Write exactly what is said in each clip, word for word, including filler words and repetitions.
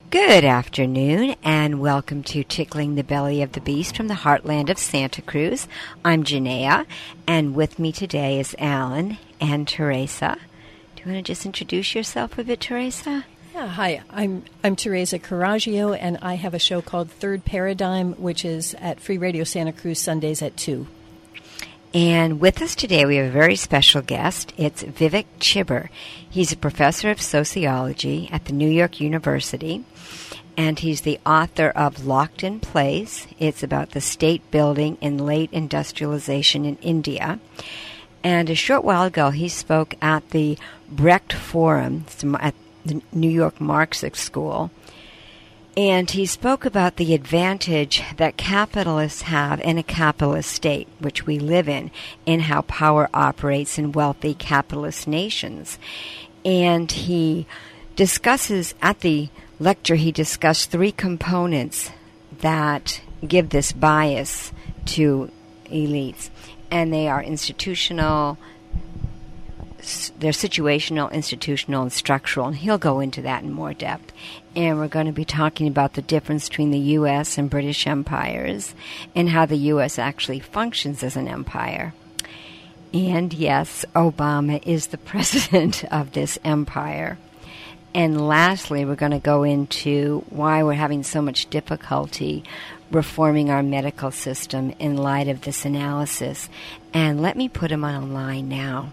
Good afternoon, and welcome to Tickling the Belly of the Beast from the heartland of Santa Cruz. I'm Janaea, and with me today is Alan and Teresa. Do you want to just introduce yourself a bit, Teresa? Yeah, hi. I'm I'm Teresa Coraggio, and I have a show called Third Paradigm, which is at Free Radio Santa Cruz Sundays at two. And with us today, we have a very special guest. It's Vivek Chibber. He's a professor of sociology at the New York University, and he's the author of Locked in Place. It's about the state building in late industrialization in India. And a short while ago, he spoke at the Brecht Forum at the New York Marxist School. And he spoke about the advantage that capitalists have in a capitalist state, which we live in, in how power operates in wealthy capitalist nations. And he discusses, at the lecture, he discussed three components that give this bias to elites. And they are institutional, they're situational, institutional, and structural. And he'll go into that in more depth. And we're going to be talking about the difference between the U S and British empires and how the U S actually functions as an empire. And yes, Obama is the president of this empire. And lastly, we're going to go into why we're having so much difficulty reforming our medical system in light of this analysis. And let me put him on a line now.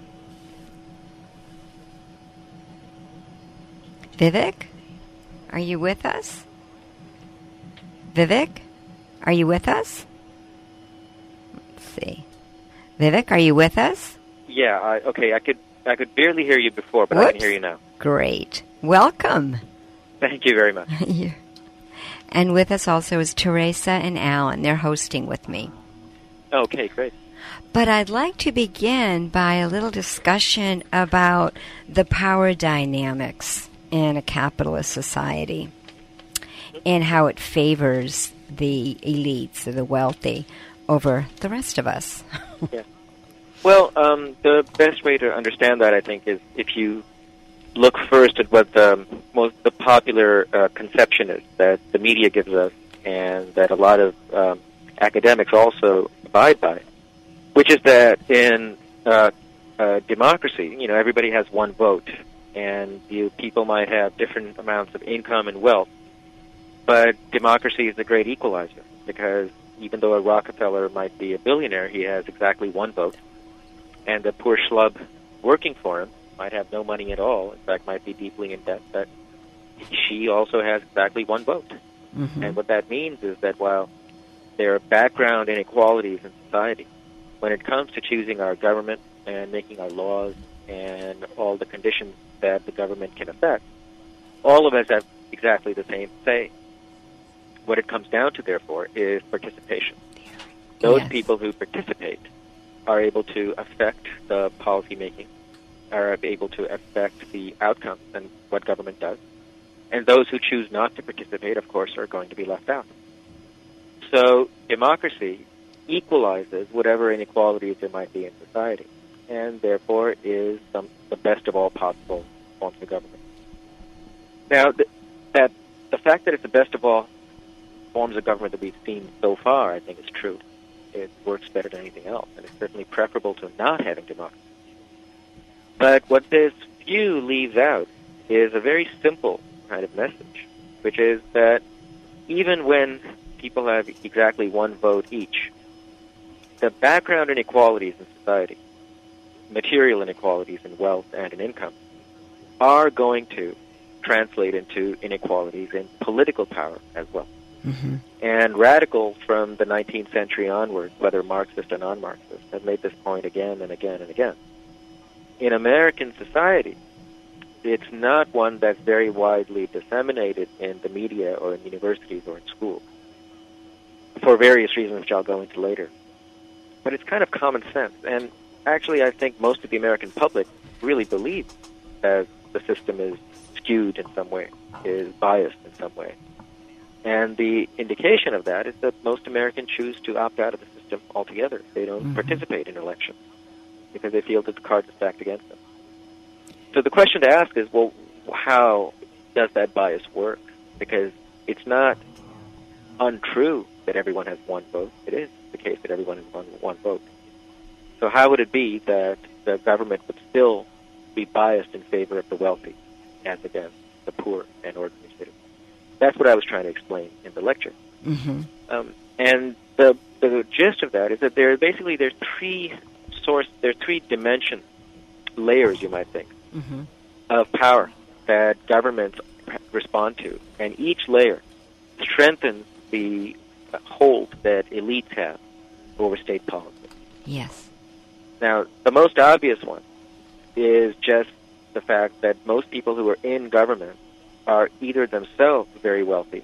Vivek? Are you with us? Vivek? Are you with us? Let's see. Vivek, are you with us? Yeah, I, okay, I could I could barely hear you before, but Whoops. I can hear you now. Great. Welcome. Thank you very much. And with us also is Teresa and Alan. They're hosting with me. Okay, great. But I'd like to begin by a little discussion about the power dynamics in a capitalist society and how it favors the elites or the wealthy over the rest of us. Yeah. Well, um, the best way to understand that, I think, is if you look first at what the most the popular uh, conception is that the media gives us and that a lot of um, academics also abide by, which is that in uh, uh, democracy, you know, everybody has one vote. And you, people might have different amounts of income and wealth, but democracy is the great equalizer because even though a Rockefeller might be a billionaire, he has exactly one vote, and the poor schlub working for him might have no money at all, in fact might be deeply in debt, but she also has exactly one vote. Mm-hmm. And what that means is that while there are background inequalities in society, when it comes to choosing our government and making our laws and all the conditions that the government can affect, all of us have exactly the same say. What it comes down to, therefore, is participation. Those yes. people who participate are able to affect the policy making, are able to affect the outcomes and what government does. And those who choose not to participate, of course, are going to be left out. So democracy equalizes whatever inequalities there might be in society, and therefore is some, the best of all possible forms of government. Now, th- that the fact that it's the best of all forms of government that we've seen so far, I think, is true. It works better than anything else, and it's certainly preferable to not having democracy. But what this view leaves out is a very simple kind of message, which is that even when people have exactly one vote each, the background inequalities in society, material inequalities in wealth and in income, are going to translate into inequalities in political power as well. Mm-hmm. And radicals from the nineteenth century onward, whether Marxist or non-Marxist, have made this point again and again and again. In American society, it's not one that's very widely disseminated in the media or in universities or in schools, for various reasons which I'll go into later. But it's kind of common sense, and actually I think most of the American public really believe that the system is skewed in some way, is biased in some way. And the indication of that is that most Americans choose to opt out of the system altogether. They don't mm-hmm. participate in elections because they feel that the cards are stacked against them. So the question to ask is, well, how does that bias work? because it's not untrue that everyone has one vote. It is the case that everyone has one, one vote. So how would it be that the government would still be biased in favor of the wealthy as against the poor and ordinary citizens? That's what I was trying to explain in the lecture. Mm-hmm. Um, and the the gist of that is that there basically there's three source there's three dimensions, layers you might think, mm-hmm. of power that governments respond to, and each layer strengthens the hold that elites have over state policy. Yes. Now, the most obvious one is just the fact that most people who are in government are either themselves very wealthy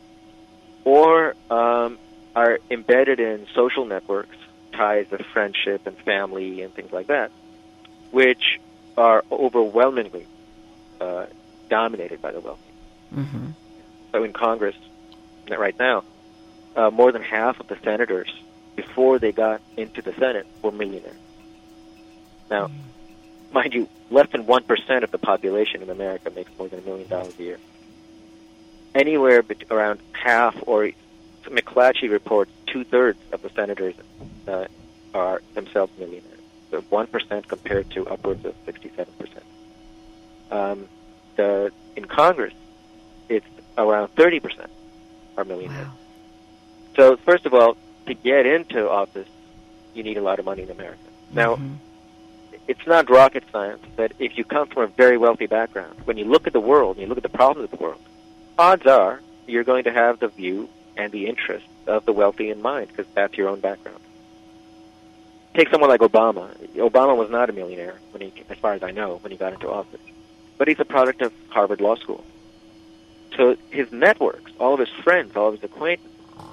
or um, are embedded in social networks, ties of friendship and family and things like that, which are overwhelmingly uh, dominated by the wealthy. Mm-hmm. So in Congress right now, uh, more than half of the senators, before they got into the Senate, were millionaires. Now, mm-hmm. mind you, less than one percent of the population in America makes more than a million dollars a year. Anywhere bet- around half, or McClatchy reports two-thirds of the senators uh, are themselves millionaires. So one percent compared to upwards of sixty-seven percent. Um, the, in Congress, it's around thirty percent are millionaires. Wow. So, first of all, to get into office, you need a lot of money in America. Now, mm-hmm. it's not rocket science that if you come from a very wealthy background, when you look at the world and you look at the problems of the world, odds are you're going to have the view and the interest of the wealthy in mind, because that's your own background. Take someone like Obama. Obama was not a millionaire, when he, as far as I know, when he got into office. But he's a product of Harvard Law School. So his networks, all of his friends, all of his acquaintances,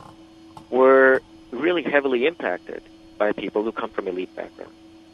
were really heavily impacted by people who come from elite backgrounds.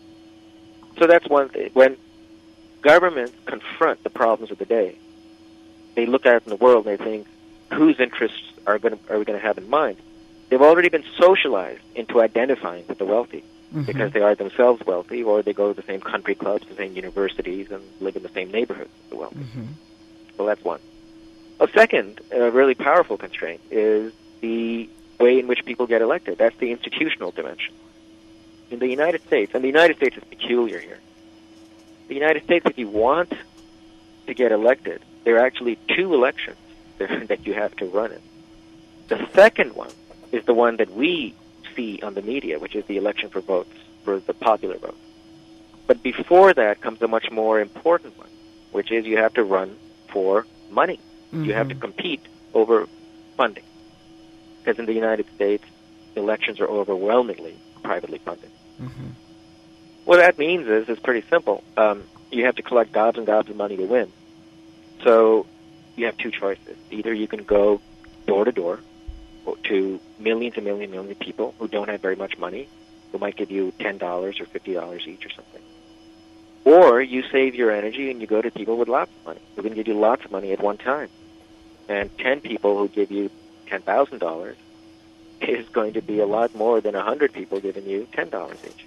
So that's one thing. When governments confront the problems of the day, they look out in the world and they think, whose interests are, going to, are we going to have in mind? They've already been socialized into identifying with the wealthy, mm-hmm. because they are themselves wealthy, or they go to the same country clubs, the same universities, and live in the same neighborhoods as the wealthy. Mm-hmm. So that's one. A second, a really powerful constraint is the way in which people get elected. That's the institutional dimension. In the United States, and the United States is peculiar here, the United States, if you want to get elected, there are actually two elections that you have to run in. The second one is the one that we see on the media, which is the election for votes, for the popular vote. But before that comes a much more important one, which is you have to run for money. Mm-hmm. You have to compete over funding. Because in the United States, elections are overwhelmingly privately funded. Mm-hmm. What that means is, it's pretty simple. Um, you have to collect gobs and gobs of money to win. So you have two choices. Either you can go door to door to millions and millions and millions of people who don't have very much money, who might give you ten dollars or fifty dollars each or something. Or you save your energy and you go to people with lots of money, who can give you lots of money at one time. And ten people who give you ten thousand dollars is going to be a lot more than one hundred people giving you ten dollars each.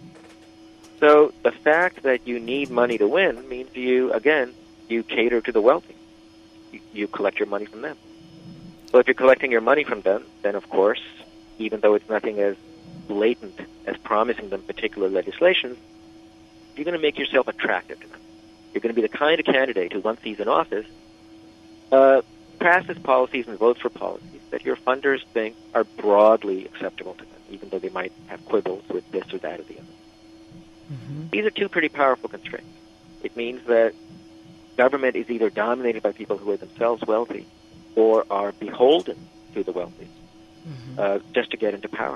So the fact that you need money to win means you, again, you cater to the wealthy. You, you collect your money from them. So if you're collecting your money from them, then of course, even though it's nothing as blatant as promising them particular legislation, you're going to make yourself attractive to them. You're going to be the kind of candidate who, once he's in office, uh, passes policies and votes for policies that your funders think are broadly acceptable to them, even though they might have quibbles with this or that or the other. Mm-hmm. These are two pretty powerful constraints. It means that government is either dominated by people who are themselves wealthy or are beholden to the wealthy, mm-hmm. uh, just to get into power.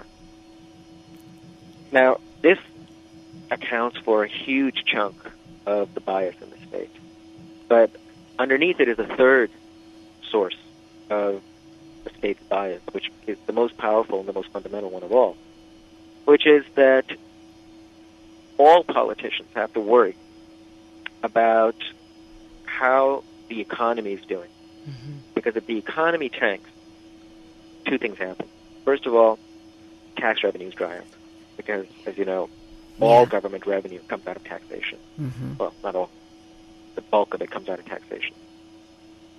Now, this accounts for a huge chunk of the bias in the state. But underneath it is a third source of the state's bias, which is the most powerful and the most fundamental one of all, which is that all politicians have to worry about how the economy is doing. Mm-hmm. Because if the economy tanks, two things happen. First of all, tax revenues dry up. Because, as you know, all yeah. government revenue comes out of taxation. Mm-hmm. Well, not all. The bulk of it comes out of taxation.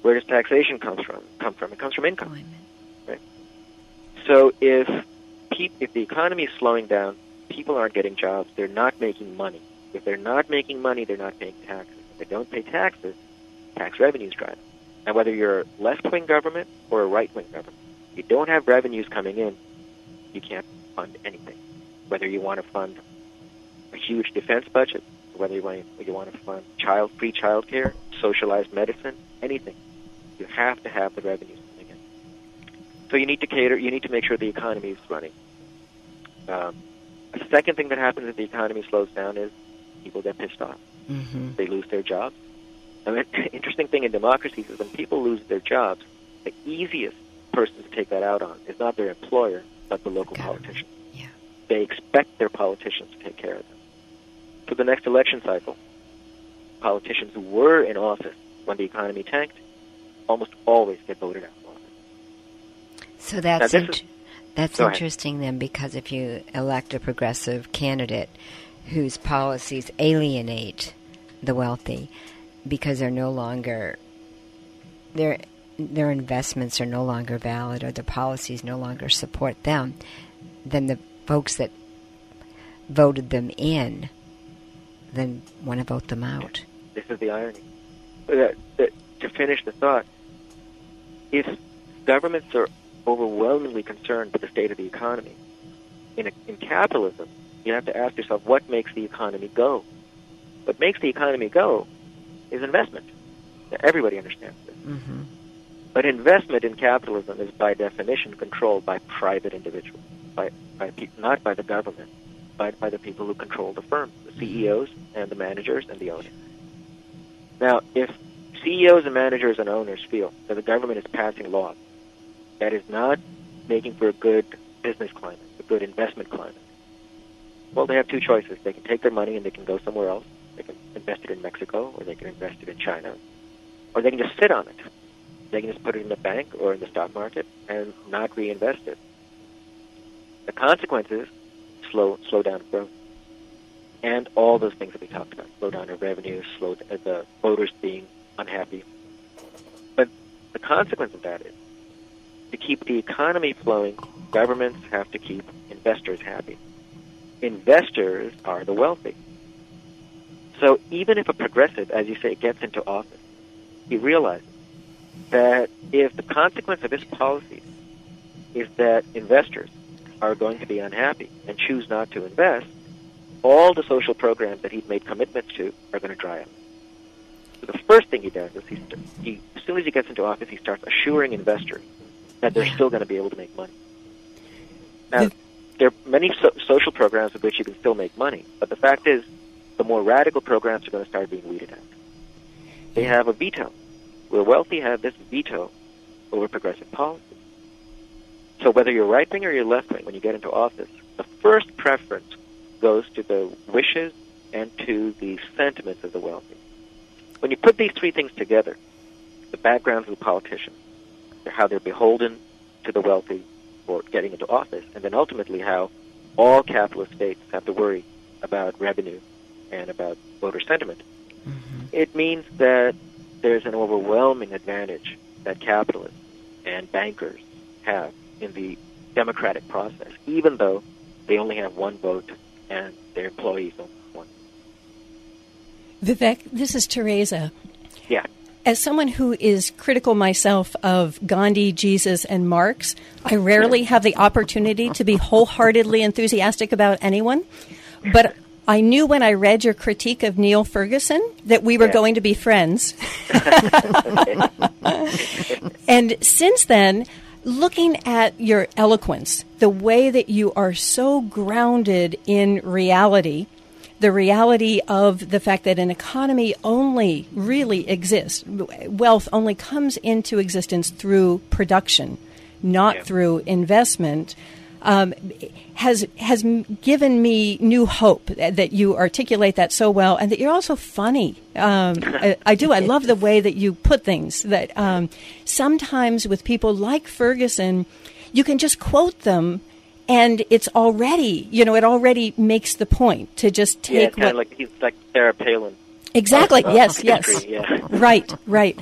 Where does taxation come from? Come from? It comes from income. Right? So if pe- if the economy is slowing down, people aren't getting jobs. They're not making money. If they're not making money, they're not paying taxes. If they don't pay taxes, tax revenues dry up. And whether you're a left-wing government or a right-wing government, if you don't have revenues coming in, you can't fund anything. Whether you want to fund a huge defense budget, whether you want to, you want to fund child free child care, socialized medicine, anything, you have to have the revenues coming in. So you need to cater. You need to make sure the economy is running. Um, a second thing that happens if the economy slows down is people get pissed off. Mm-hmm. They lose their jobs. I mean, interesting thing in democracies is when people lose their jobs, the easiest person to take that out on is not their employer, but the local Government. politician. Yeah. They expect their politicians to take care of them. For the next election cycle, politicians who were in office when the economy tanked almost always get voted out of office. So that's Now, int- is, that's go ahead. interesting then, because if you elect a progressive candidate whose policies alienate the wealthy because they're no longer their their investments are no longer valid or their policies no longer support them, then the folks that voted them in then want to vote them out. This is the irony. Uh, uh, to finish the thought, if governments are overwhelmingly concerned with the state of the economy, in, a, in capitalism, you have to ask yourself, what makes the economy go? What makes the economy go is investment. Now, everybody understands this. Mm-hmm. But investment in capitalism is by definition controlled by private individuals, by, by pe- not by the government, but by the people who control the firm, the C E Os and the managers and the owners. Now, if C E Os and managers and owners feel that the government is passing laws that is not making for a good business climate, a good investment climate, well, they have two choices. They can take their money and they can go somewhere else. They can invest it in Mexico, or they can invest it in China, or they can just sit on it. They can just put it in the bank or in the stock market and not reinvest it. The consequences, slow slow down growth. And all those things that we talked about, slow down our revenues, slow uh, the voters being unhappy. But the consequence of that is, to keep the economy flowing, governments have to keep investors happy. Investors are the wealthy. So even if a progressive, as you say, gets into office, he realizes that if the consequence of his policies is that investors are going to be unhappy and choose not to invest, all the social programs that he's made commitments to are going to dry up. So the first thing he does is he, st- he as soon as he gets into office, he starts assuring investors that they're still going to be able to make money. Now, the- there are many so- social programs with which you can still make money, but the fact is, the more radical programs are going to start being weeded out. They have a veto. The wealthy have this veto over progressive policy. So whether you're right-wing or you're left-wing, when you get into office, the first preference goes to the wishes and to the sentiments of the wealthy. When you put these three things together, the backgrounds of the politicians, how they're beholden to the wealthy for getting into office, and then ultimately how all capitalist states have to worry about revenue and about voter sentiment, mm-hmm. it means that there's an overwhelming advantage that capitalists and bankers have in the democratic process, even though they only have one vote and their employees only have one. Vivek, this is Teresa. Yeah. As someone who is critical myself of Gandhi, Jesus, and Marx, I rarely have the opportunity to be wholeheartedly enthusiastic about anyone, but I knew when I read your critique of Neil Ferguson that we were yeah. going to be friends. And since then, looking at your eloquence, the way that you are so grounded in reality, the reality of the fact that an economy only really exists, wealth only comes into existence through production, not yeah. through investment, um, has has given me new hope that you articulate that so well, and that you're also funny. Um, I, I do. I love the way that you put things. That um, sometimes with people like Ferguson, you can just quote them, and it's already, you know, it already makes the point to just take. Yeah, kind what, of like he's like Sarah Palin. Exactly. Uh, yes. history, yes. Yeah. Right. Right.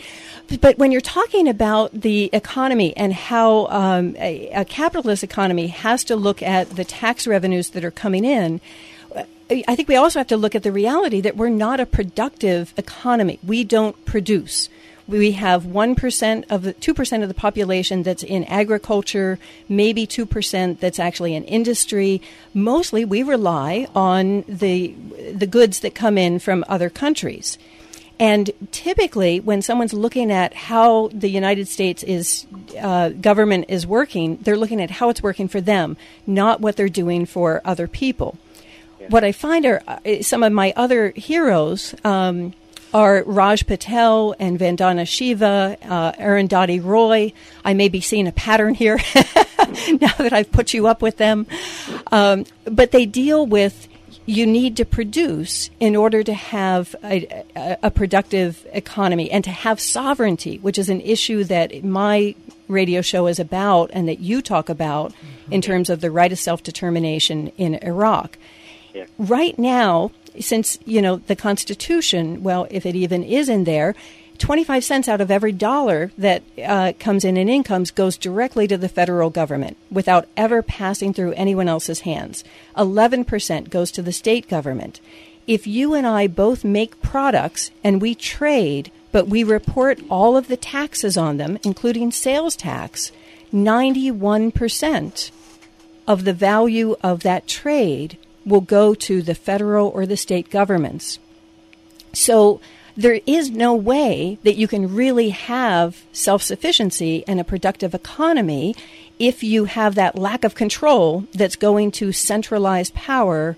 But when you're talking about the economy and how um, a, a capitalist economy has to look at the tax revenues that are coming in, I think we also have to look at the reality that we're not a productive economy. We don't produce. We have one percent of the two percent of the population that's in agriculture, maybe two percent that's actually in industry. Mostly we rely on the the goods that come in from other countries. And typically, when someone's looking at how the United States is uh, government is working, they're looking at how it's working for them, not what they're doing for other people. Yeah. What I find are uh, some of my other heroes um, are Raj Patel and Vandana Shiva, uh, Arundhati Roy. I may be seeing a pattern here now that I've put you up with them. Um, but they deal with you need to produce in order to have a, a, a productive economy and to have sovereignty, which is an issue that my radio show is about and that you talk about mm-hmm. in terms of the right of self-determination in Iraq. Yeah. Right now, since, you know, the Constitution, well, if it even is in there, twenty-five cents out of every dollar that uh, comes in in incomes goes directly to the federal government without ever passing through anyone else's hands. eleven percent goes to the state government. If you and I both make products and we trade, but we report all of the taxes on them, including sales tax, ninety-one percent of the value of that trade will go to the federal or the state governments. So there is no way that you can really have self-sufficiency and a productive economy if you have that lack of control that's going to centralize power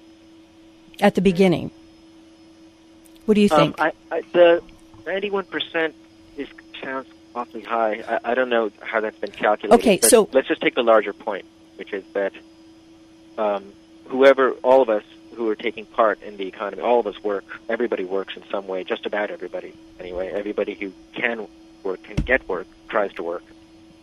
at the beginning. What do you think? Um, I, I, the ninety-one percent is, sounds awfully high. I, I don't know how that's been calculated. Okay, but so let's just take the larger point, which is that um, whoever, all of us, who are taking part in the economy, all of us work. Everybody works in some way, just about everybody anyway. Everybody who can work, can get work, tries to work.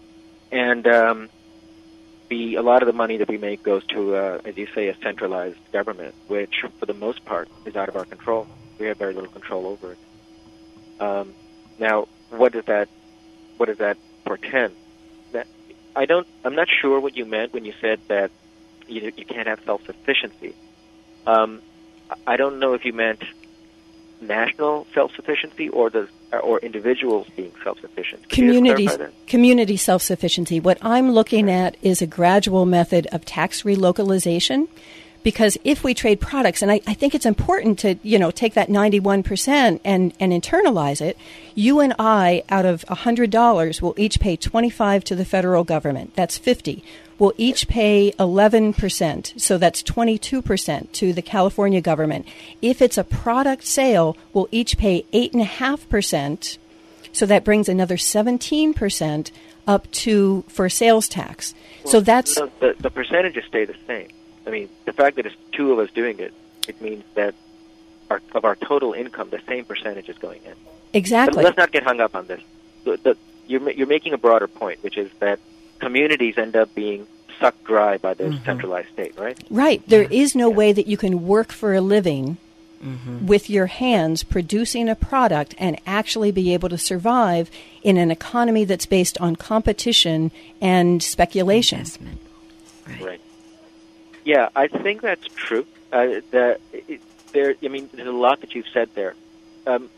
And um, the a lot of the money that we make goes to, uh, as you say, a centralized government, which for the most part is out of our control. We have very little control over it. Um, now, what does that what does that portend? That, I don't. I'm not sure what you meant when you said that you, you can't have self-sufficiency. Um, I don't know if you meant national self-sufficiency or the or individuals being self-sufficient. Community community self-sufficiency. What I'm looking at is a gradual method of tax relocalization, because if we trade products, and I, I think it's important to you know take that ninety-one percent and and internalize it. You and I, out of one hundred dollars, will each pay twenty-five to the federal government. That's fifty. Will each pay eleven percent, so that's twenty-two percent to the California government. If it's a product sale, we'll each pay eight point five percent, so that brings another seventeen percent up to for sales tax. Well, so that's... No, the, the percentages stay the same. I mean, the fact that it's two of us doing it, it means that our, of our total income, the same percentage is going in. Exactly. But let's not get hung up on this. The, the, you're, you're making a broader point, which is that communities end up being sucked dry by the mm-hmm. centralized state, right? Right. There is no yeah. way that you can work for a living mm-hmm. with your hands producing a product and actually be able to survive in an economy that's based on competition and speculation. Investment. Right. Right. Yeah, I think that's true. Uh, the, it, there, I mean, there's a lot that you've said there. Um,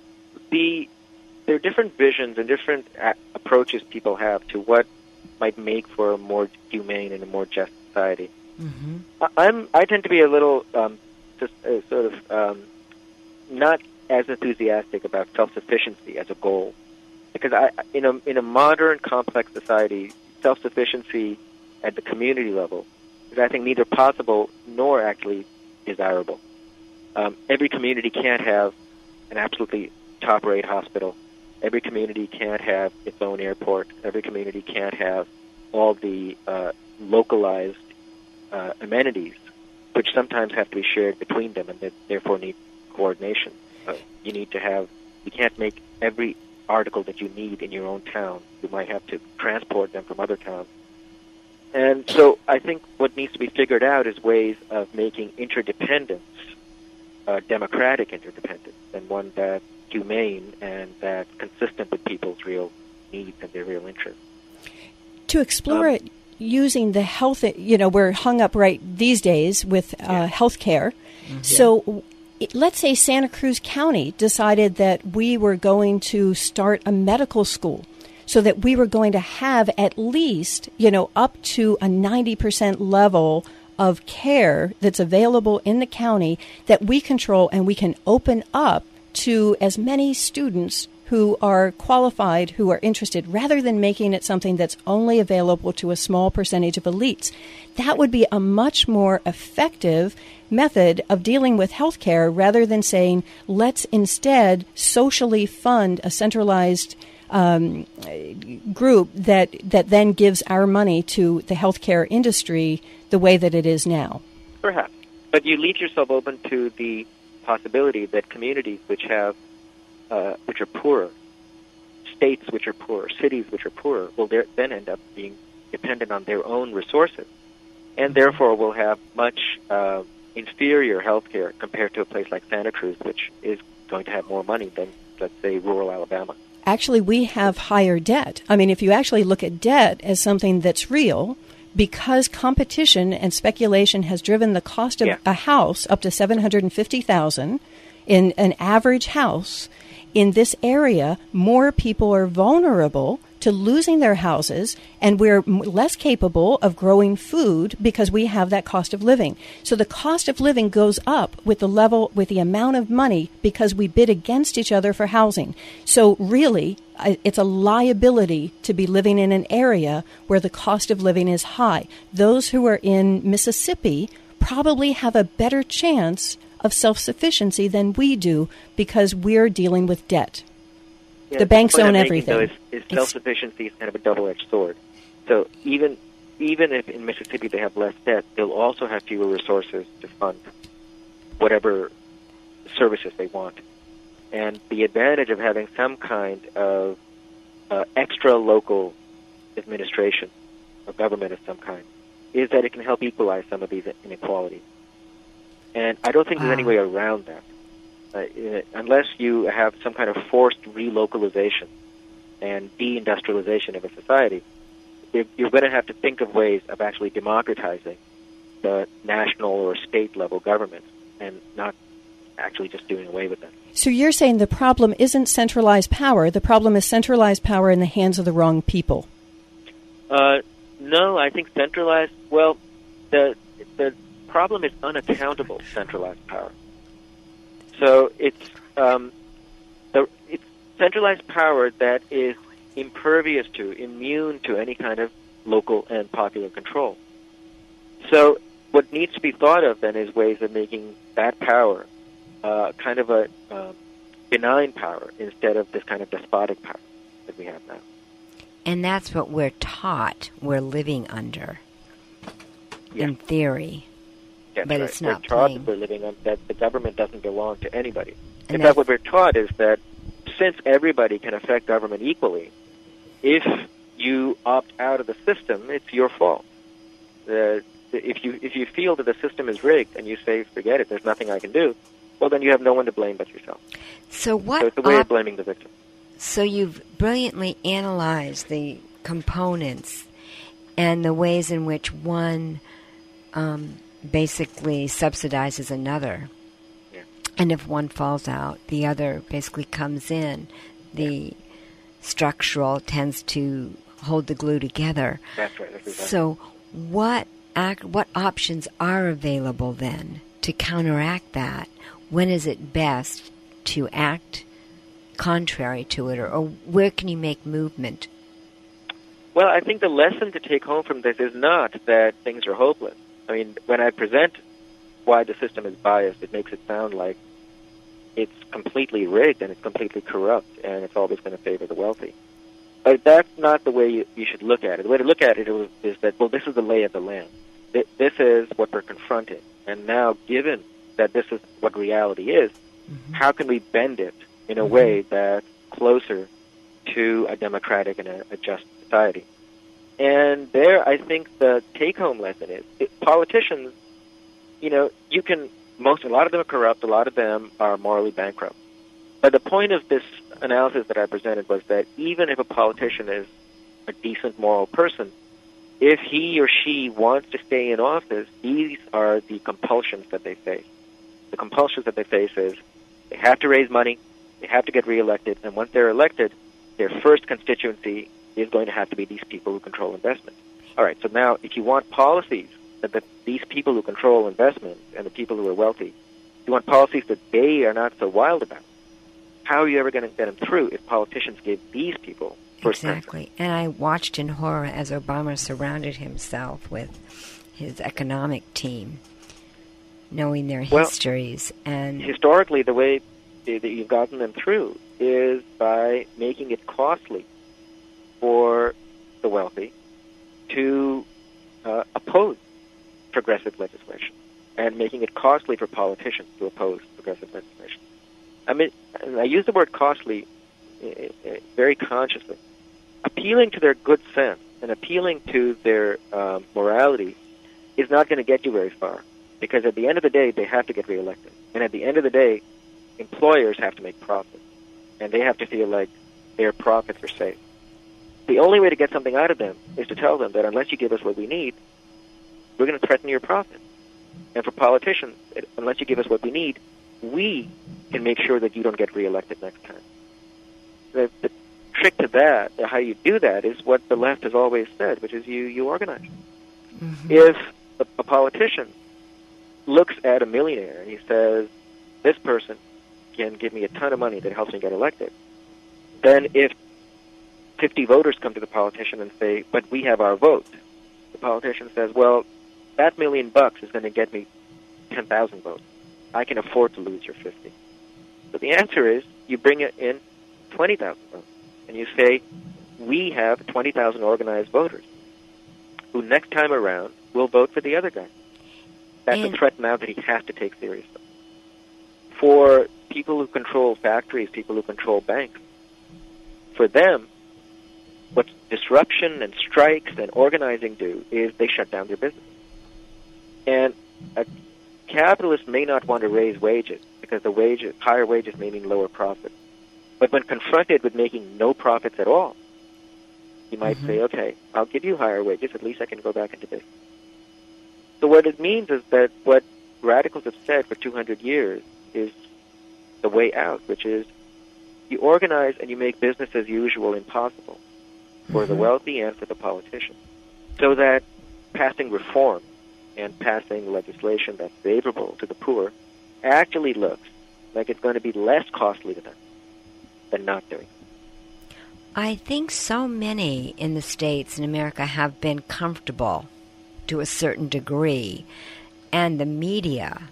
the there are different visions and different a- approaches people have to what might make for a more humane and a more just society. Mm-hmm. I, I'm I tend to be a little um, just uh, sort of um, not as enthusiastic about self-sufficiency as a goal, because I in a in a modern complex society, self-sufficiency at the community level is, I think, neither possible nor actually desirable. Um, every community can't have an absolutely top-rate hospital. Every community can't have its own airport. Every community can't have all the uh, localized uh, amenities, which sometimes have to be shared between them and that therefore need coordination. Uh, you need to have, you can't make every article that you need in your own town. You might have to transport them from other towns. And so I think what needs to be figured out is ways of making interdependence, uh, democratic interdependence, and one that humane and that's consistent with people's real needs and their real interests. To explore Um, it using the health, you know, we're hung up right these days with uh, Yeah. health care. So it, let's say Santa Cruz County decided that we were going to start a medical school so that we were going to have at least, you know, up to a ninety percent level of care that's available in the county that we control, and we can open up to as many students who are qualified, who are interested, rather than making it something that's only available to a small percentage of elites. That would be a much more effective method of dealing with healthcare, rather than saying, let's instead socially fund a centralized um, group that, that then gives our money to the healthcare industry the way that it is now. Perhaps. But you leave yourself open to the possibility that communities which have Uh, which are poorer, states which are poorer, cities which are poorer, will there, then end up being dependent on their own resources, and therefore will have much uh, inferior health care compared to a place like Santa Cruz, which is going to have more money than, let's say, rural Alabama. Actually, we have higher debt. I mean, if you actually look at debt as something that's real, because competition and speculation has driven the cost of Yeah. a house up to seven hundred fifty thousand dollars in an average house. In this area, more people are vulnerable to losing their houses, and we're m- less capable of growing food because we have that cost of living. So the cost of living goes up with the level, with the amount of money, because we bid against each other for housing. So really, I- it's a liability to be living in an area where the cost of living is high. Those who are in Mississippi probably have a better chance of self-sufficiency than we do, because we're dealing with debt. Yeah, The banks point own I'm making, everything. Though, is, is self-sufficiency is kind of a double-edged sword. So even even if in Mississippi they have less debt, they'll also have fewer resources to fund whatever services they want. And the advantage of having some kind of uh, extra local administration or government of some kind is that it can help equalize some of these inequalities. And I don't think there's any way around that. Uh, uh, unless you have some kind of forced relocalization and deindustrialization of a society, you're, you're going to have to think of ways of actually democratizing the national or state level government and not actually just doing away with them. So you're saying the problem isn't centralized power, the problem is centralized power in the hands of the wrong people. Uh, no, I think centralized, well, the the problem is unaccountable centralized power. So it's um, the it's centralized power that is impervious to, immune to any kind of local and popular control. So what needs to be thought of then is ways of making that power uh, kind of a um, benign power instead of this kind of despotic power that we have now. And that's what we're taught we're living under, Yeah. in theory. That's But right. it's not we're taught plain. that we're living on, that the government doesn't belong to anybody. And In that's- fact, what we're taught is that since everybody can affect government equally, if you opt out of the system, it's your fault. The, the, if you if you feel that the system is rigged and you say, forget it, there's nothing I can do, well, then you have no one to blame but yourself. So what? So it's a way op- of blaming the victim. So you've brilliantly analyzed the components and the ways in which one um, basically subsidizes another. Yeah. And if one falls out, the other basically comes in. The structural tends to hold the glue together. That's right. That's exactly. So what act, what options are available then to counteract that? When is it best to act contrary to it, or, or where can you make movement? Well, I think the lesson to take home from this is not that things are hopeless. I mean, when I present why the system is biased, it makes it sound like it's completely rigged and it's completely corrupt and it's always going to favor the wealthy. But that's not the way you, you should look at it. The way to look at it is, is that, well, this is the lay of the land. Th- This is what we're confronting. And now, given that this is what reality is, mm-hmm. how can we bend it in a mm-hmm. way that's closer to a democratic and a, a just society? And there, I think the take-home lesson is, it, politicians, you know, you can, most, a lot of them are corrupt, a lot of them are morally bankrupt. But the point of this analysis that I presented was that even if a politician is a decent moral person, if he or she wants to stay in office, these are the compulsions that they face. The compulsions that they face is they have to raise money, they have to get reelected, and once they're elected, their first constituency is going to have to be these people who control investment. All right, so now if you want policies that, that these people who control investment and the people who are wealthy, you want policies that they are not so wild about, how are you ever going to get them through if politicians give these people first Exactly. preference? And I watched in horror as Obama surrounded himself with his economic team, knowing their Well, histories. And historically, the way that you've gotten them through is by making it costly for the wealthy to uh, oppose progressive legislation and making it costly for politicians to oppose progressive legislation. I mean, I use the word costly uh, uh, very consciously. Appealing to their good sense and appealing to their um, morality is not going to get you very far, because at the end of the day, they have to get reelected. And at the end of the day, employers have to make profits, and they have to feel like their profits are safe. The only way to get something out of them is to tell them that unless you give us what we need, we're going to threaten your profit. And for politicians, unless you give us what we need, we can make sure that you don't get reelected next time. The, the trick to that, how you do that, is what the left has always said, which is you, you organize. Mm-hmm. If a, a politician looks at a millionaire and he says, this person can give me a ton of money that helps me get elected, then if fifty voters come to the politician and say, but we have our vote, the politician says, well, that million bucks is going to get me ten thousand votes. I can afford to lose your fifty. So the answer is you bring it in twenty thousand votes, and you say, we have twenty thousand organized voters who next time around will vote for the other guy. That's and a threat now that he has to take seriously. For people who control factories, people who control banks, for them, what disruption and strikes and organizing do is they shut down their business. And a capitalist may not want to raise wages because the wages, higher wages may mean lower profits. But when confronted with making no profits at all, you might mm-hmm. say, okay, I'll give you higher wages, at least I can go back into business. So what it means is that what radicals have said for two hundred years is the way out, which is you organize and you make business as usual impossible for mm-hmm. the wealthy and for the politicians, so that passing reform and passing legislation that's favorable to the poor actually looks like it's going to be less costly to them than not doing it. I think so many in the States and America have been comfortable to a certain degree, and the media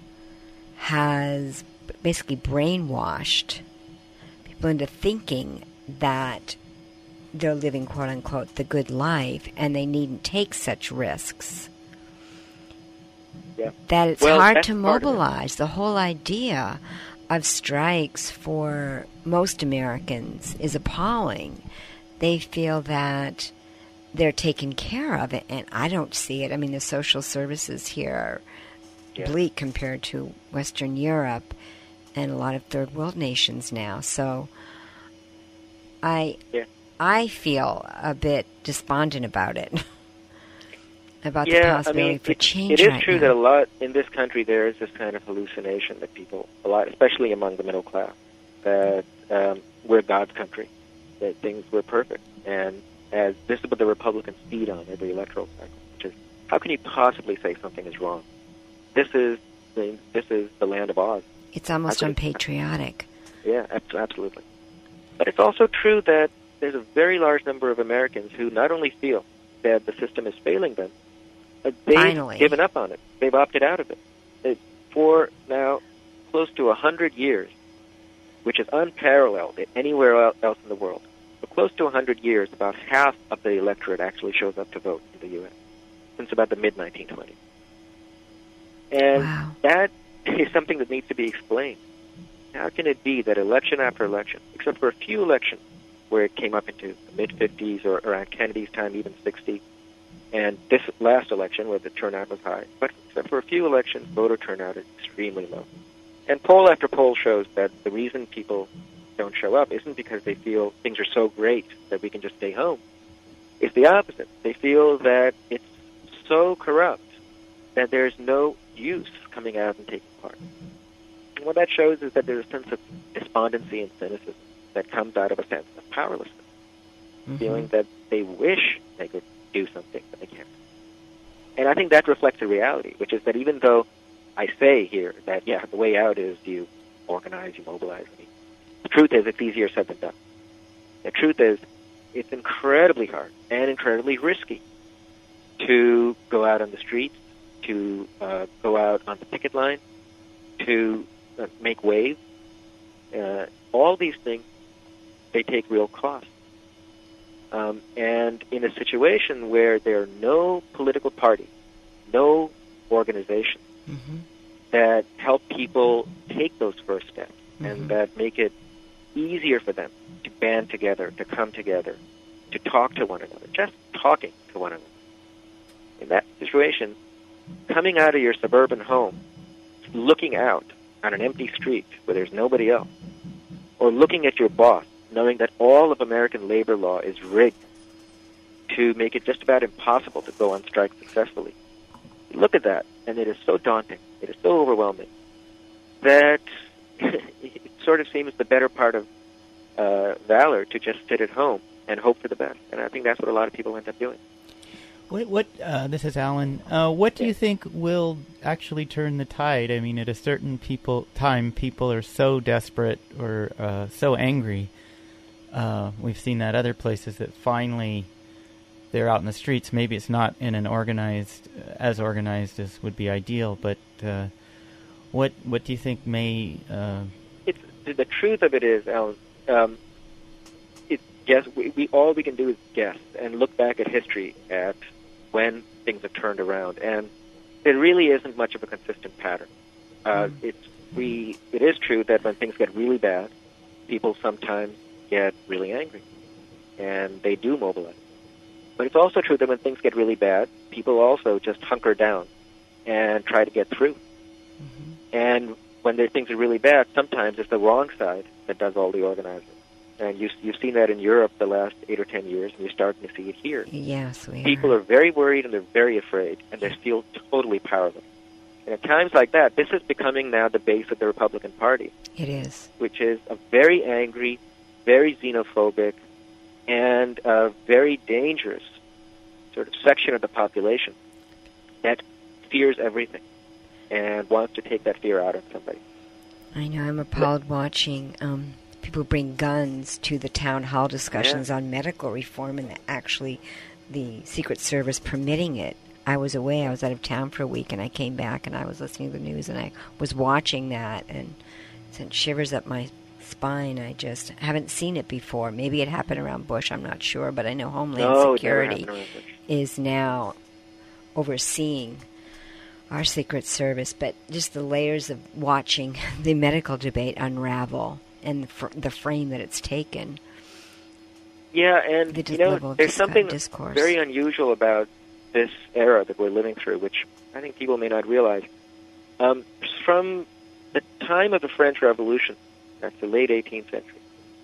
has basically brainwashed people into thinking that they're living, quote-unquote, the good life, and they needn't take such risks. Yeah. That it's well, hard to mobilize. The whole idea of strikes for most Americans is appalling. They feel that they're taken care of, it, and I don't see it. I mean, the social services here are yeah. bleak compared to Western Europe and a lot of third world nations now. So I yeah. I feel a bit despondent about it. about yeah, the possibility I mean, for it, change it is right true now. that a lot in this country there is this kind of hallucination that people, a lot, especially among the middle class, that um, we're God's country, that things were perfect. And as this is what the Republicans feed on every electoral cycle, which is, how can you possibly say something is wrong? This is the, this is the land of Oz. It's almost unpatriotic. Yeah, absolutely. But it's also true that there's a very large number of Americans who not only feel that the system is failing them, but they've Finally. given up on it. They've opted out of it. it for now close to one hundred years, which is unparalleled anywhere else in the world. For close to one hundred years, about half of the electorate actually shows up to vote in the U S since about the mid nineteen twenties. And wow. that is something that needs to be explained. How can it be that election after election, except for a few elections where it came up into the mid-fifties or around Kennedy's time, even sixty, and this last election where the turnout was high, but except for a few elections, voter turnout is extremely low. And poll after poll shows that the reason people don't show up isn't because they feel things are so great that we can just stay home. It's the opposite. They feel that it's so corrupt that there's no use coming out and taking part. And what that shows is that there's a sense of despondency and cynicism that comes out of a sense of powerlessness, mm-hmm. feeling that they wish they could do something, but they can't. And I think that reflects a reality, which is that even though I say here that, yeah, the way out is you organize, you mobilize. I mean, the truth is it's easier said than done. The truth is it's incredibly hard and incredibly risky to go out on the streets, to uh, go out on the picket line, to uh, make waves. Uh, all these things, they take real cost. Um, and in a situation where there are no political parties, no organizations mm-hmm. that help people take those first steps mm-hmm. and that make it easier for them to band together, to come together, to talk to one another, just talking to one another. In that situation, coming out of your suburban home, looking out on an empty street where there's nobody else, or looking at your boss, knowing that all of American labor law is rigged to make it just about impossible to go on strike successfully. You look at that, and it is so daunting, it is so overwhelming, that it sort of seems the better part of uh, valor to just sit at home and hope for the best. And I think that's what a lot of people end up doing. What, what uh, this is Alan. Uh, what do yeah. you think will actually turn the tide? I mean, at a certain people time, people are so desperate or uh, so angry. Uh, we've seen that other places that finally they're out in the streets. Maybe it's not in an organized, as organized as would be ideal. But uh, what what do you think may? Uh, it's the truth of it is, Alan. Um, it guess we, we all we can do is guess and look back at history at when things have turned around, and there really isn't much of a consistent pattern. Uh, mm. It's we. It is true that when things get really bad, people sometimes get really angry, and they do mobilize. But it's also true that when things get really bad, people also just hunker down and try to get through. Mm-hmm. And when their things are really bad, sometimes it's the wrong side that does all the organizing. And you, you've seen that in Europe the last eight or ten years, and you're starting to see it here. Yes, we People are. are very worried and they're very afraid, and they feel totally powerless. And at times like that, this is becoming now the base of the Republican Party. It is. Which is a very angry, very xenophobic, and a very dangerous sort of section of the population that fears everything and wants to take that fear out of somebody. I know. I'm appalled watching um, people bring guns to the town hall discussions yeah. on medical reform, and actually the Secret Service permitting it. I was away. I was out of town for a week, and I came back, and I was listening to the news, and I was watching that, and sent shivers up my spine. I just haven't seen it before. Maybe it happened around Bush. I'm not sure, but I know Homeland no, Security is now overseeing our Secret Service. But just the layers of watching the medical debate unravel and the, fr- the frame that it's taken. Yeah, and the you know, there's dis- something discourse. very unusual about this era that we're living through, which I think people may not realize. Um, from the time of the French Revolution, that's the late eighteenth century,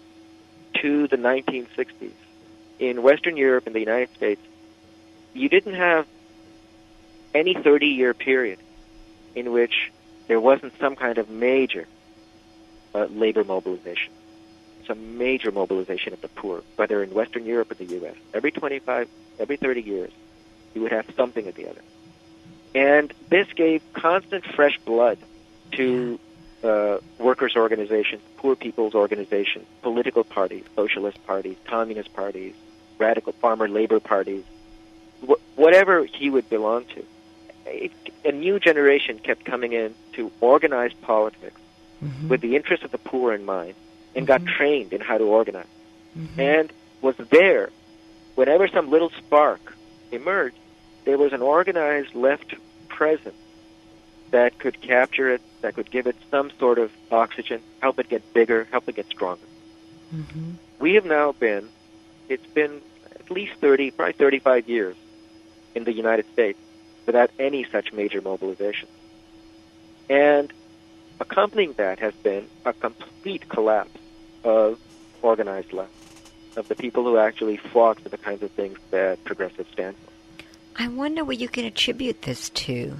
to the nineteen sixties, in Western Europe and the United States, you didn't have any thirty-year period in which there wasn't some kind of major uh, labor mobilization, some major mobilization of the poor, whether in Western Europe or the U S. Every twenty-five, every thirty years, you would have something or the other. And this gave constant fresh blood to uh, workers' organizations, poor people's organizations, political parties, socialist parties, communist parties, radical farmer labor parties, wh- whatever he would belong to. It, a new generation kept coming in to organize politics mm-hmm. with the interests of the poor in mind, and mm-hmm. got trained in how to organize, mm-hmm. and was there whenever some little spark emerged. There was an organized left presence that could capture it, that could give it some sort of oxygen, help it get bigger, help it get stronger. Mm-hmm. We have now been, it's been at least thirty, probably thirty-five years in the United States without any such major mobilization. And accompanying that has been a complete collapse of organized left, of the people who actually fought for the kinds of things that progressives stand for. I wonder what you can attribute this to.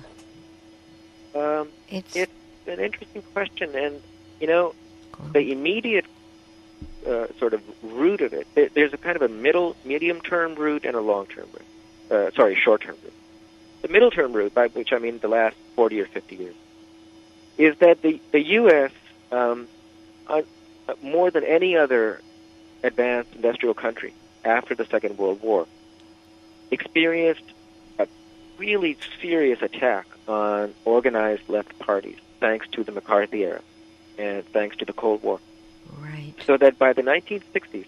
Um, it's, it's an interesting question, and, you know, the immediate uh, sort of root of it, there, there's a kind of a middle, medium-term root and a long-term root. Uh, sorry, short-term root. The middle-term root, by which I mean the last forty or fifty years, is that the, the U S, um, uh, more than any other advanced industrial country after the Second World War, experienced a really serious attack on organized left parties, thanks to the McCarthy era and thanks to the Cold War. Right. So that by the nineteen sixties,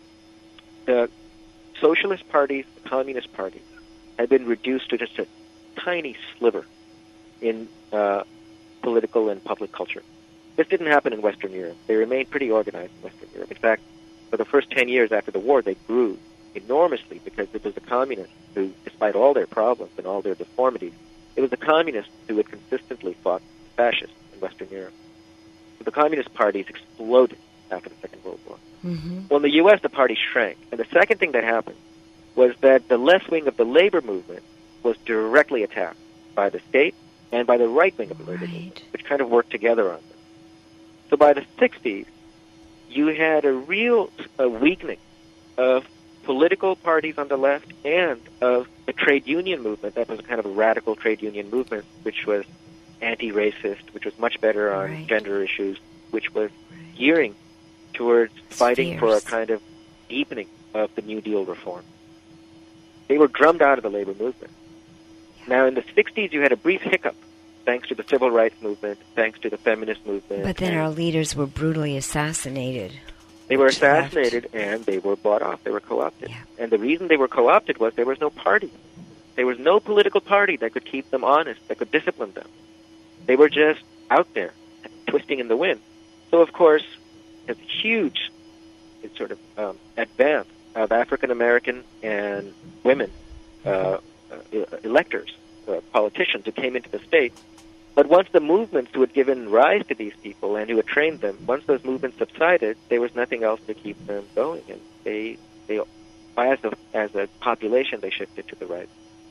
the socialist parties, the communist parties, had been reduced to just a tiny sliver in uh, political and public culture. This didn't happen in Western Europe. They remained pretty organized in Western Europe. In fact, for the first ten years after the war, they grew enormously because it was the communists who, despite all their problems and all their deformities, it was the communists who had consistently fought fascists in Western Europe. So the communist parties exploded after the Second World War. Mm-hmm. Well, in the U S, the party shrank. And the second thing that happened was that the left wing of the labor movement was directly attacked by the state and by the right wing of the labor Right. movement, which kind of worked together on them. So by the sixties, you had a real uh, weakening of political parties on the left and of the trade union movement. That was a kind of a radical trade union movement, which was anti-racist, which was much better on Right. gender issues, which was Right. gearing towards fighting for a Fierce. kind of deepening of the New Deal reform. They were drummed out of the labor movement. Now, in the sixties, you had a brief hiccup, thanks to the civil rights movement, thanks to the feminist movement. But then and our leaders were brutally assassinated. They were which left- assassinated, and they were bought off. They were co-opted. Yeah. And the reason they were co-opted was there was no party. There was no political party that could keep them honest, that could discipline them. They were just out there, twisting in the wind. So, of course, it's huge it's sort of um, advance of African-American and women uh, uh, electors, uh, politicians who came into the state. But once the movements who had given rise to these people and who had trained them, once those movements subsided, there was nothing else to keep them going. And they, they as a, as a population, they shifted to the right.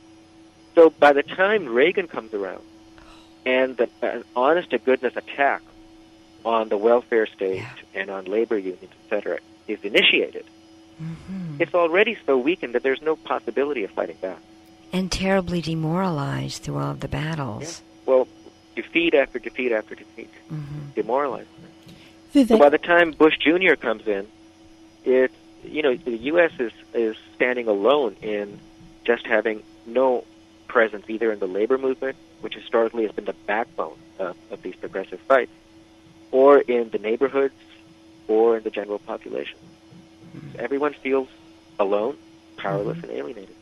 So by the time Reagan comes around and the, an honest-to-goodness attack on the welfare state Yeah. and on labor unions, et cetera, is initiated, Mm-hmm. it's already so weakened that there's no possibility of fighting back. And terribly demoralized through all of the battles. Well, defeat after defeat after defeat, Mm-hmm. demoralized. Vivek, So by the time Bush Junior comes in, it's, you know, the U S is, is standing alone in just having no presence either in the labor movement, which historically has been the backbone uh, of these progressive fights, or in the neighborhoods, or in the general population. Everyone feels alone, powerless, and alienated.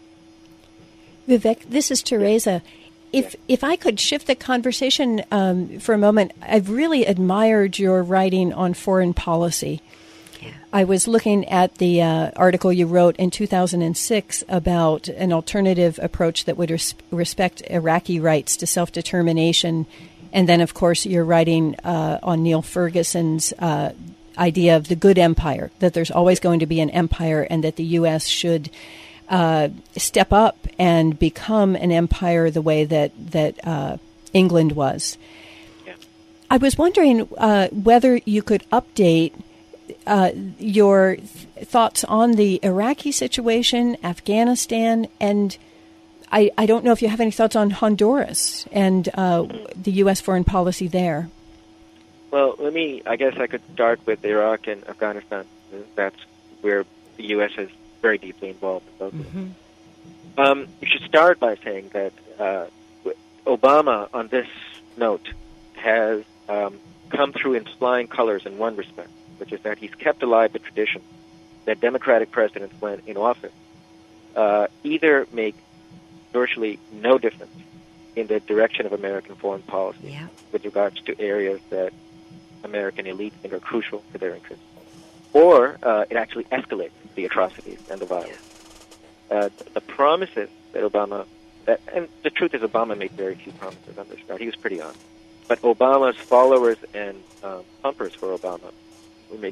Vivek, this is Teresa. If if I could shift the conversation um, for a moment, I've really admired your writing on foreign policy. Yeah. I was looking at the uh, article you wrote in two thousand six about an alternative approach that would res- respect Iraqi rights to self-determination. And then, of course, you're writing uh, on Neil Ferguson's uh, idea of the good empire, that there's always going to be an empire and that the U S should uh, step up and become an empire the way that, that uh, England was. Yeah. I was wondering uh, whether you could update uh, your th- thoughts on the Iraqi situation, Afghanistan, and I, I don't know if you have any thoughts on Honduras and uh, the U S foreign policy there. Well, let me, I guess I could start with Iraq and Afghanistan. That's where the U S is very deeply involved in both of them. Mm-hmm. Um, you should start by saying that uh, Obama, on this note, has um, come through in flying colors in one respect, which is that he's kept alive the tradition that Democratic presidents, when in office, uh, either make virtually no difference in the direction of American foreign policy Yeah. with regards to areas that American elites think are crucial to their interests, or uh, it actually escalates the atrocities and the violence. Uh, the promises that Obama, that, and the truth is Obama made very few promises on this regard. He was pretty honest. But Obama's followers and um, pumpers for Obama were making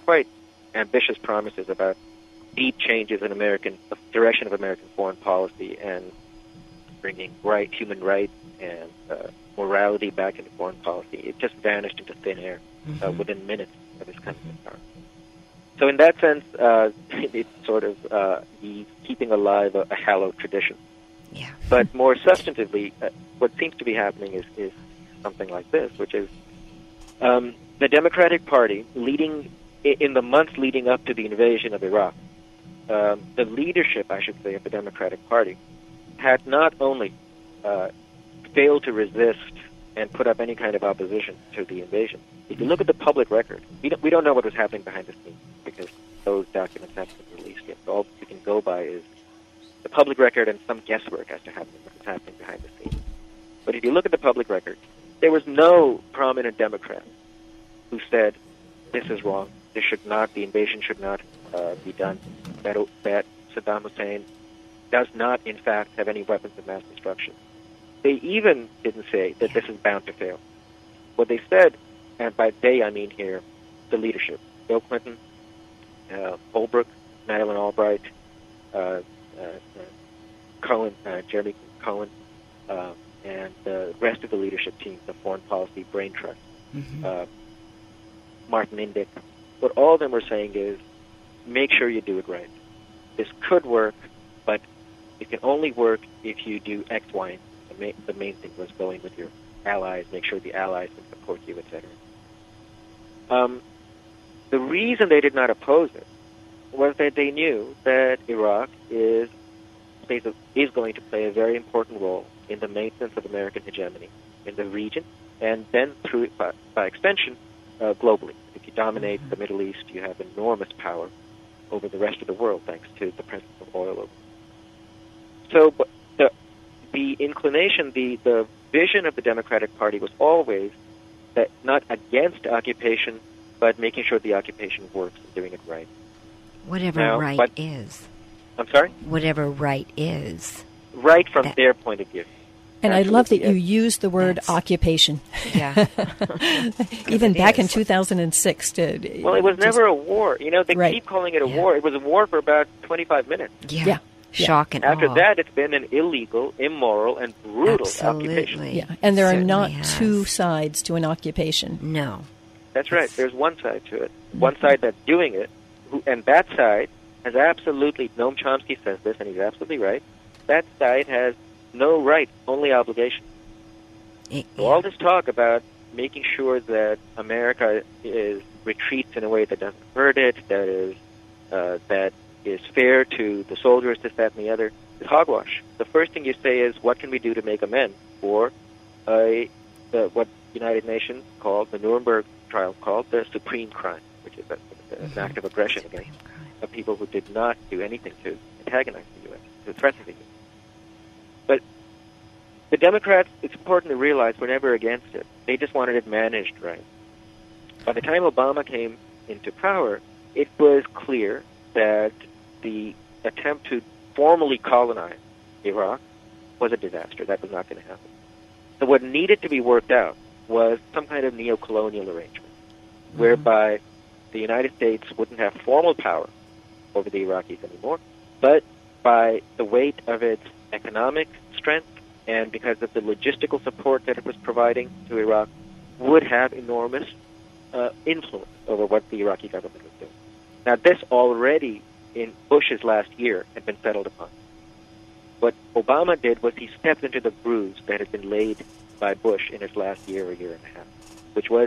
quite ambitious promises about deep changes in American the direction of American foreign policy and bringing right human rights and uh, morality back into foreign policy. It just vanished into thin air mm-hmm. uh, within minutes of his coming to power. So in that sense, uh, it's sort of uh, he's keeping alive a, a hallowed tradition. Yeah. But more substantively, uh, what seems to be happening is, is something like this, which is um, the Democratic Party leading in the months leading up to the invasion of Iraq. Um, the leadership, I should say, of the Democratic Party had not only uh, failed to resist and put up any kind of opposition to the invasion. If you look at the public record, we don't, we don't know what was happening behind the scenes because those documents haven't been released yet. So all you can go by is the public record and some guesswork as to what was happening behind the scenes. But if you look at the public record, there was no prominent Democrat who said, this is wrong, this should not, the invasion should not uh, be done, that, that Saddam Hussein does not, in fact, have any weapons of mass destruction. They even didn't say that this is bound to fail. What they said, and by they I mean here, the leadership, Bill Clinton, uh, Holbrooke, Madeleine Albright, uh, uh, uh, Cohen, uh, Jeremy Cohen, uh, and the rest of the leadership team, the Foreign Policy Brain Trust, mm-hmm. uh, Martin Indyk. What all of them are saying is, make sure you do it right. This could work, but it can only work if you do X, Y, and the main, the main thing was going with your allies, make sure the allies can support you, et cetera. Um, the reason they did not oppose it was that they knew that Iraq is is going to play a very important role in the maintenance of American hegemony in the region, and then through by, by extension, uh, globally. If you dominate mm-hmm. the Middle East, you have enormous power over the rest of the world, thanks to the presence of oil over. So, but the the inclination, the the vision of the Democratic Party was always that not against occupation, but making sure the occupation works and doing it right. Whatever now, right but, is. I'm sorry? Whatever right is. Right from that. their point of view. And Absolutely, I love that yes. you use the word That's, occupation. Yeah. Even back is. in two thousand six. To, well, it was just, never a war. You know, they right. keep calling it a yeah. war. It was a war for about twenty-five minutes. Yeah. yeah. Shock and After awe. that, it's been an illegal, immoral, and brutal Absolutely. occupation. Yeah, and there Certainly are not has. two sides to an occupation. No. That's right. There's one side to it. One side that's doing it, who, and that side has absolutely, Noam Chomsky says this, and he's absolutely right, that side has no right, only obligation. It, So all this talk about making sure that America is retreats in a way that doesn't hurt it, that is uh, that is fair to the soldiers, this, that, and the other, is hogwash. The first thing you say is, what can we do to make amends for a, the, what the United Nations called, the Nuremberg trial called, the supreme crime, which is a, a, an act of aggression against of people who did not do anything to antagonize the U S, to threaten the U S. But the Democrats, it's important to realize, were never against it. They just wanted it managed right. By the time Obama came into power, it was clear that the attempt to formally colonize Iraq was a disaster. That was not going to happen. So what needed to be worked out was some kind of neo-colonial arrangement, mm-hmm. whereby the United States wouldn't have formal power over the Iraqis anymore, but by the weight of its economic strength and because of the logistical support that it was providing to Iraq, would have enormous uh, influence over what the Iraqi government was doing. Now, this already in Bush's last year had been settled upon. What Obama did was he stepped into the grooves that had been laid by Bush in his last year or year and a half, which was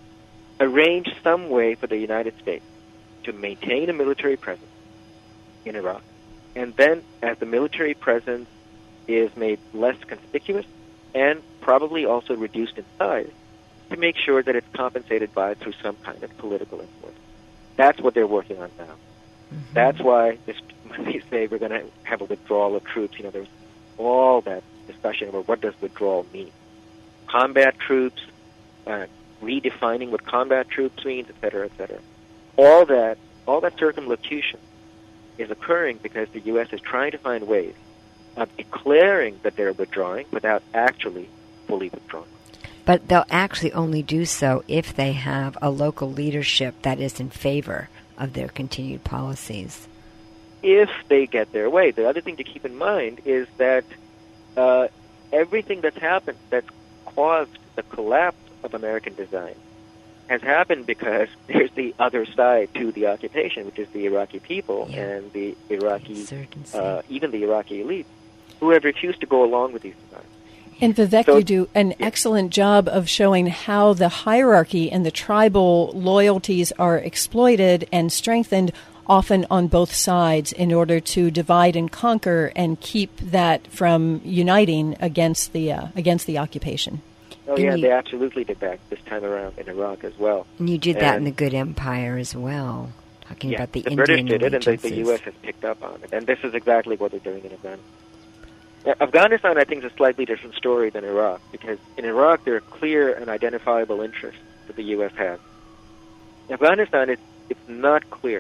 arrange some way for the United States to maintain a military presence in Iraq, and then as the military presence is made less conspicuous and probably also reduced in size, to make sure that it's compensated by through some kind of political influence. That's what they're working on now. Mm-hmm. That's why this, when they say we're going to have a withdrawal of troops, you know, there's all that discussion about what does withdrawal mean. Combat troops, uh, redefining what combat troops means, et cetera, et cetera. All that, all that circumlocution is occurring because the U S is trying to find ways of declaring that they're withdrawing without actually fully withdrawing. But they'll actually only do so if they have a local leadership that is in favor of their continued policies. If they get their way. The other thing to keep in mind is that uh, everything that's happened that's caused the collapse of American design has happened because there's the other side to the occupation, which is the Iraqi people yeah. and the Iraqi, Insurgency. uh, even the Iraqi elite, who have refused to go along with these designs. And Vivek, So- you do an yeah. excellent job of showing how the hierarchy and the tribal loyalties are exploited and strengthened often on both sides in order to divide and conquer and keep that from uniting against the uh, against the occupation. Oh, And yeah, you- they absolutely did that this time around in Iraq as well. And you did that in And- the Good Empire as well, talking Yeah, about the, the Indian British did it, and the, the allegiances. U S has picked up on it. And this is exactly what they're doing in Afghanistan. Now, Afghanistan, I think, is a slightly different story than Iraq, because in Iraq there are clear and identifiable interests that the U S has. In Afghanistan, it's, it's not clear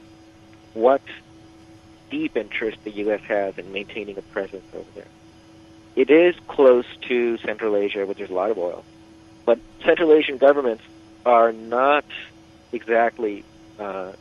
what deep interest the U S has in maintaining a presence over there. It is close to Central Asia, where there's a lot of oil, but Central Asian governments are not exactly uh,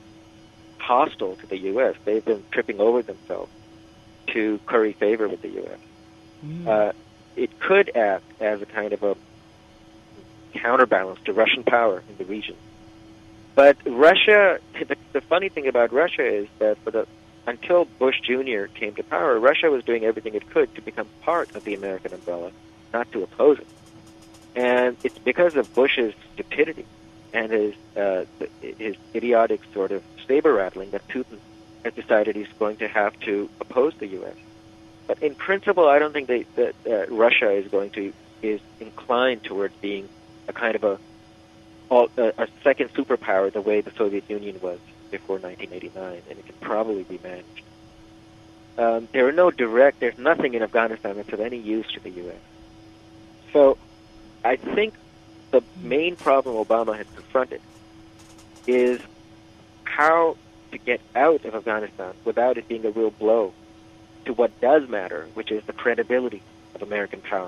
hostile to the U S. They've been tripping over themselves to curry favor with the U S. Mm. Uh, it could act as a kind of a counterbalance to Russian power in the region. But Russia, the, the funny thing about Russia is that for the until Bush Junior came to power, Russia was doing everything it could to become part of the American umbrella, not to oppose it. And it's because of Bush's stupidity and his uh, his idiotic sort of saber rattling that Putin has decided he's going to have to oppose the U S. But in principle, I don't think they, that uh, Russia is going to is inclined towards being a kind of a a, a second superpower the way the Soviet Union was before nineteen eighty-nine, and it can probably be managed. Um, there are no direct, there's nothing in Afghanistan that's of any use to the U S. So I think the main problem Obama has confronted is how to get out of Afghanistan without it being a real blow to what does matter, which is the credibility of American power.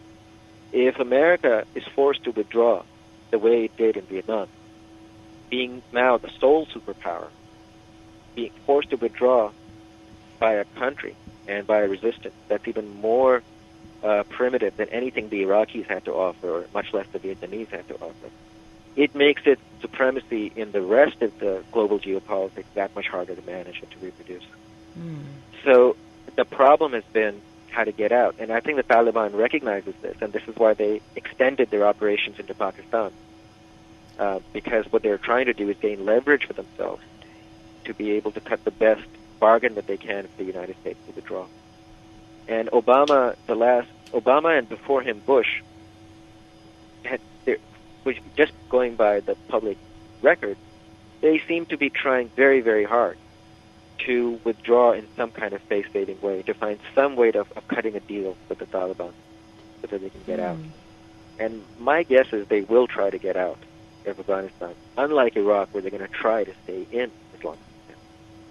If America is forced to withdraw the way it did in Vietnam, being now the sole superpower, being forced to withdraw by a country and by a resistance that's even more uh, primitive than anything the Iraqis had to offer, or much less the Vietnamese had to offer, it makes its supremacy in the rest of the global geopolitics that much harder to manage and to reproduce. Mm. So the problem has been how to get out. And I think the Taliban recognizes this, and this is why they extended their operations into Pakistan. Uh, because what they're trying to do is gain leverage for themselves to be able to cut the best bargain that they can for the United States to withdraw. And Obama, the last, Obama and before him Bush, had, which just going by the public record, they seem to be trying very, very hard to withdraw in some kind of face-saving way, to find some way to, of cutting a deal with the Taliban so that they can get mm. out. And my guess is they will try to get out of Afghanistan, unlike Iraq, where they're going to try to stay in as long as they can.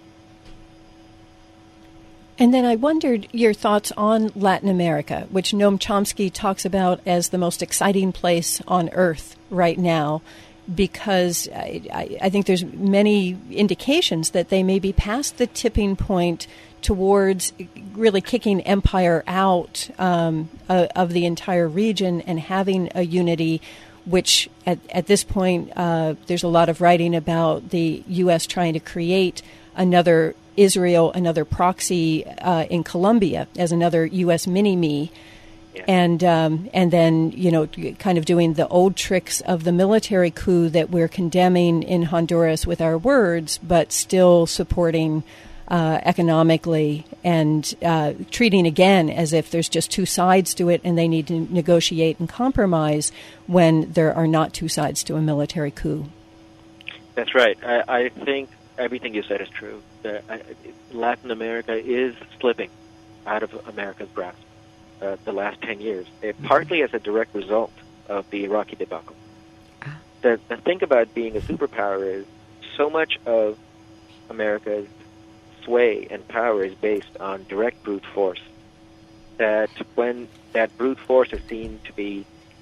And then I wondered your thoughts on Latin America, which Noam Chomsky talks about as the most exciting place on earth right now, because I, I, I think there's many indications that they may be past the tipping point towards really kicking empire out um, uh, of the entire region and having a unity, which at, at this point uh, there's a lot of writing about the U S trying to create another Israel, another proxy uh, in Colombia as another U S mini-me. Yeah. And um, and then, you know, kind of doing the old tricks of the military coup that we're condemning in Honduras with our words, but still supporting uh, economically and uh, treating again as if there's just two sides to it and they need to negotiate and compromise when there are not two sides to a military coup. That's right. I, I think everything you said is true. Uh, I, Latin America is slipping out of America's grasp. Uh, the last ten years, uh, mm-hmm. partly as a direct result of the Iraqi debacle. Ah. The, the thing about being a superpower is so much of America's sway and power is based on direct brute force, that when that brute force is seen to be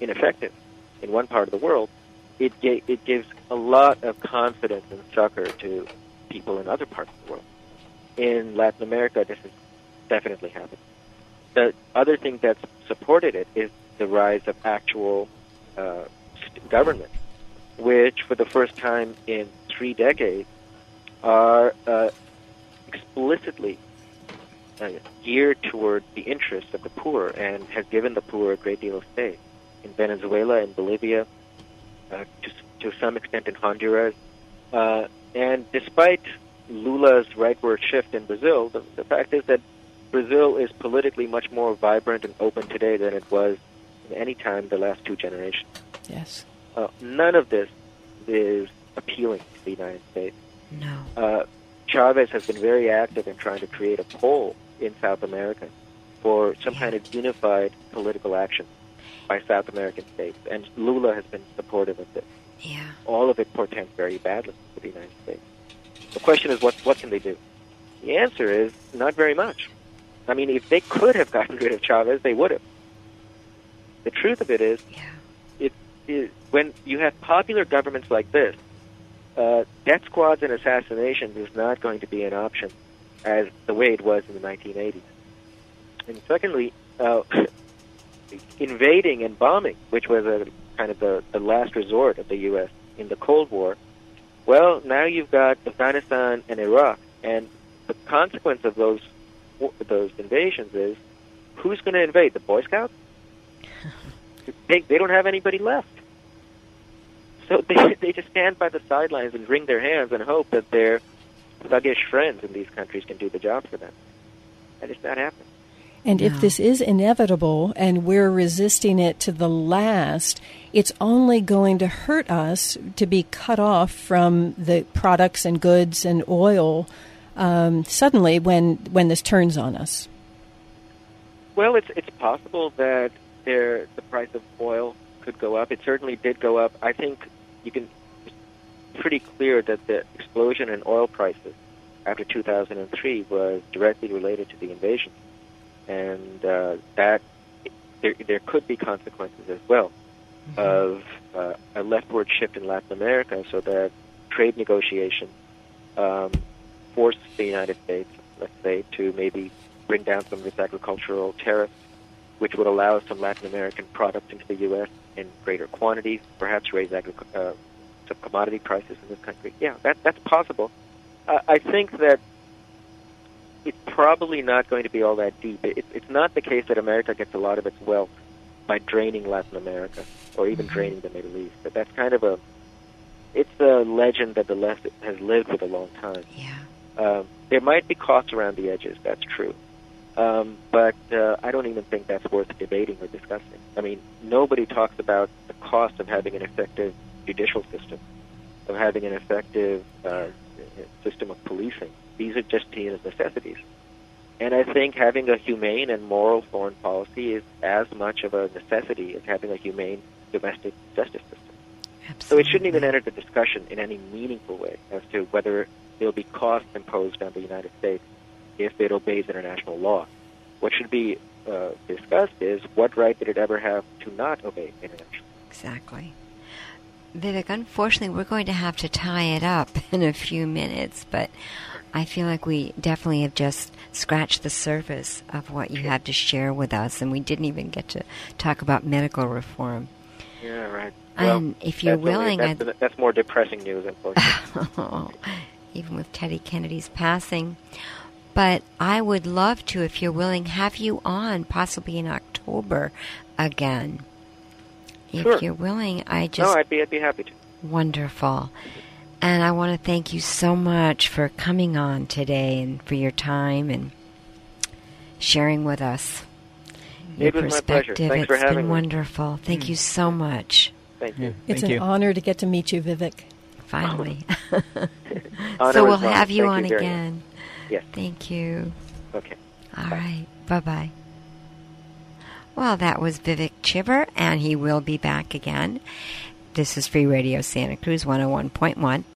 ineffective in one part of the world, it ga- it gives a lot of confidence and succor to people in other parts of the world. In Latin America, this has definitely happened. The other thing that's supported it is the rise of actual uh, government, which for the first time in three decades are uh, explicitly uh, geared toward the interests of the poor and has given the poor a great deal of say. In Venezuela, in Bolivia, uh, to, to some extent in Honduras. Uh, and despite Lula's rightward shift in Brazil, the, the fact is that Brazil is politically much more vibrant and open today than it was in any time the last two generations. Yes. Uh, none of this is appealing to the United States. No. Uh, Chavez has been very active in trying to create a pole in South America for some Yeah. kind of unified political action by South American states, and Lula has been supportive of this. Yeah. All of it portends very badly for the United States. The question is, what what can they do? The answer is not very much. I mean, if they could have gotten rid of Chavez, they would have. The truth of it is, Yeah. it is when you have popular governments like this, uh, death squads and assassinations is not going to be an option as the way it was in the nineteen eighties. And secondly, uh, invading and bombing, which was a kind of the, the last resort of the U S in the Cold War, well, now you've got Afghanistan and Iraq, and the consequence of those those invasions is, who's going to invade? The Boy Scouts? they, they don't have anybody left. So they, they just stand by the sidelines and wring their hands and hope that their thuggish friends in these countries can do the job for them. That is not happening. And No. if this is inevitable and we're resisting it to the last, it's only going to hurt us to be cut off from the products and goods and oil um, suddenly when when this turns on us. Well, it's it's possible that there the price of oil could go up. It certainly did go up. I think you can. It's pretty clear that the explosion in oil prices after two thousand three was directly related to the invasion, and uh, that there there could be consequences as well mm-hmm. of uh, a leftward shift in Latin America, so that trade negotiations um, force the United States, let's say, to maybe bring down some of its agricultural tariffs, which would allow some Latin American products into the U S in greater quantities, perhaps raise agri- uh, some commodity prices in this country. Yeah, that, that's possible. Uh, I think that it's probably not going to be all that deep. It, it's not the case that America gets a lot of its wealth by draining Latin America or even mm-hmm. draining the Middle East. But that's kind of a, it's a legend that the left has lived with a long time. Yeah. Um, there might be costs around the edges, that's true. Um, but uh, I don't even think that's worth debating or discussing. I mean, nobody talks about the cost of having an effective judicial system, of having an effective uh, system of policing. These are just seen as necessities. And I think having a humane and moral foreign policy is as much of a necessity as having a humane domestic justice system. Absolutely. So it shouldn't even enter the discussion in any meaningful way as to whether there will be costs imposed on the United States if it obeys international law. What should be uh, discussed is what right did it ever have to not obey international law. Exactly. Vivek, unfortunately, we're going to have to tie it up in a few minutes, but I feel like we definitely have just scratched the surface of what you have to share with us, and we didn't even get to talk about medical reform. Yeah, right. And well, if you're that's willing... Only, that's, that's more depressing news, unfortunately. Even with Teddy Kennedy's passing. But I would love to, if you're willing, have you on possibly in October again. If sure. you're willing, I just... No, I'd be, I'd be happy to. Wonderful. And I want to thank you so much for coming on today and for your time and sharing with us your it was perspective. My pleasure. Thanks it's for having been me. wonderful. Thank mm. you so much. Thank you. Yeah, it's thank an you. honor to get to meet you, Vivek. Finally. Honor so we'll was mine. have you Thank on you again. Yes. Thank you. Okay. All Bye. right. Bye-bye. Well, that was Vivek Chibber, and he will be back again. This is Free Radio Santa Cruz one oh one point one.